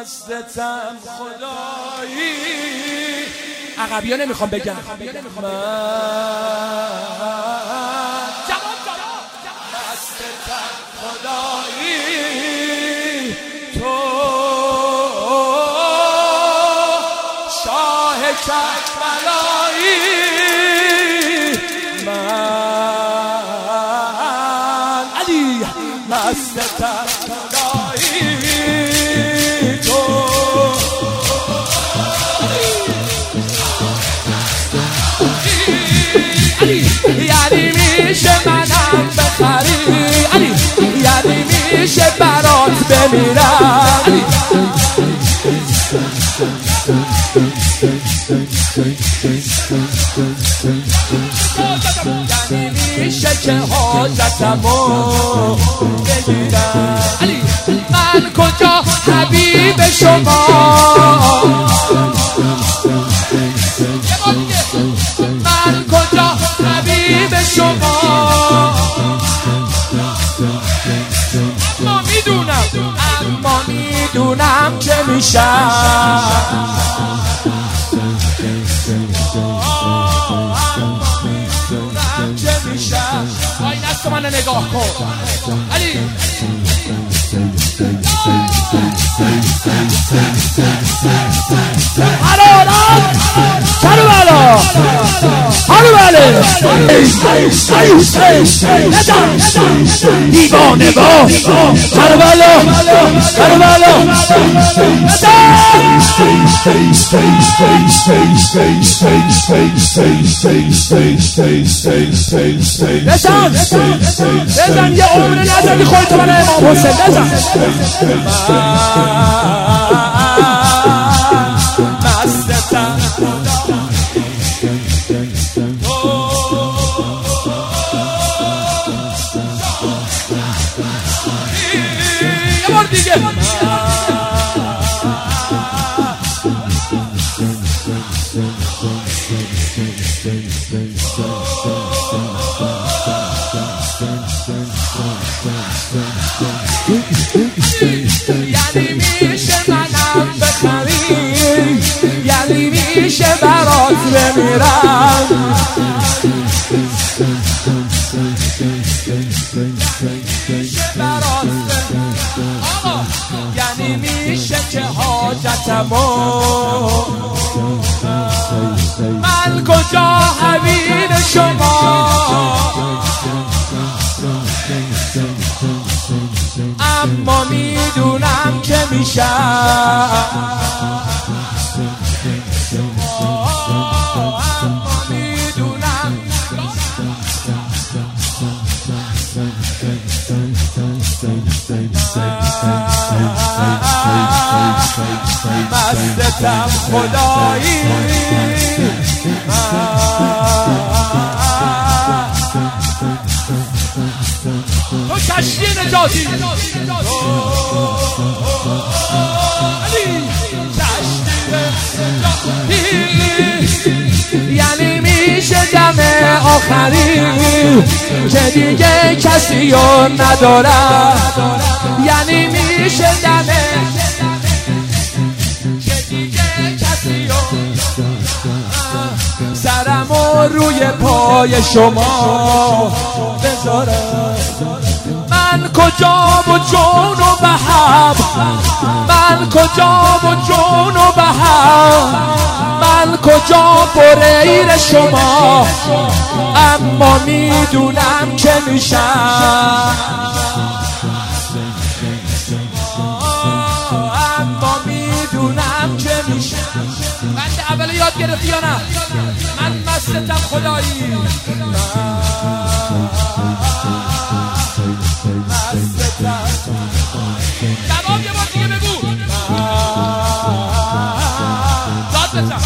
مستم خدایی. عقبی ها نمیخوام بگم. من مستم خدایی، تو شاه کربلایی. من علی مستم خدایی، تو یعنی میشه منم بخری علی، یعنی میشه برات بمیرم علی. یعنی میشه که حاجتمو بگیرم علی. من کجا حبیب شما، من کجا حبیب شما. اما میدونم که میشم. آی نست من نگاه کن علی. حرارت کربلا حربله دیوانه با کربلا کربلا. بزن یه عمر نزدی خودت من امام حسین بزن. مستم یه بار دیگه. یعنی میشه منم بخری، یعنی میشه برات بمیرم. یعنی میشه که حاجتمو. من کجا حبیب شما، اما میدونم که میشم. اما میدونم مستم خدایی. تو کشتی نجاتی یعنی میشه دم آخری که دیگه کسی رو ندارم. یعنی میشه دم که دیگه کسی رو سرمو روی پای شما بذارم. من کجا و جون و بهم، من کجا و جون و بهم، من کجا بریر شما، اما میدونم که میشم. اما میدونم که میشم. بنده اول یاد گرفتی یا نه؟ من مستم خدایی. جواب یه بار دیگه بگو. داد بزن.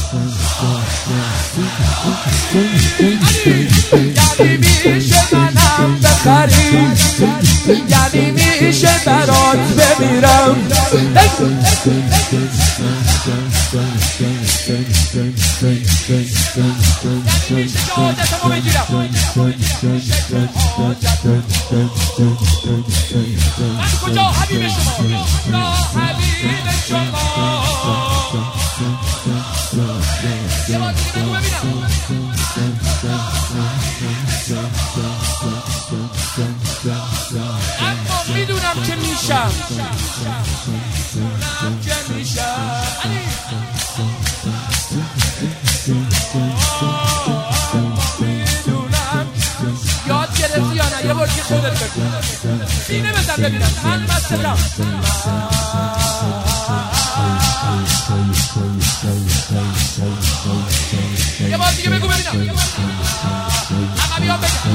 یعنی میشه منم میدونم بخری یعنی میشه برات بمیرم شهادتمو بگیرم من کجا حبیب شما حبیب شما یه بار دیگه بگو ببینم اما میدونم که میشم میدونم که میشم یاد گرفتی یا نه؟ یه بار که خودت بگو سینه بزن ببینم من مستم یه بار دیگه بگو ببینم عقبی ها بگم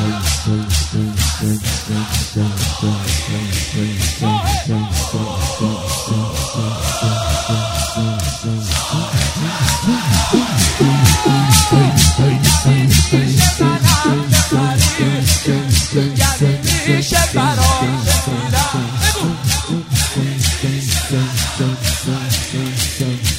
میشه برام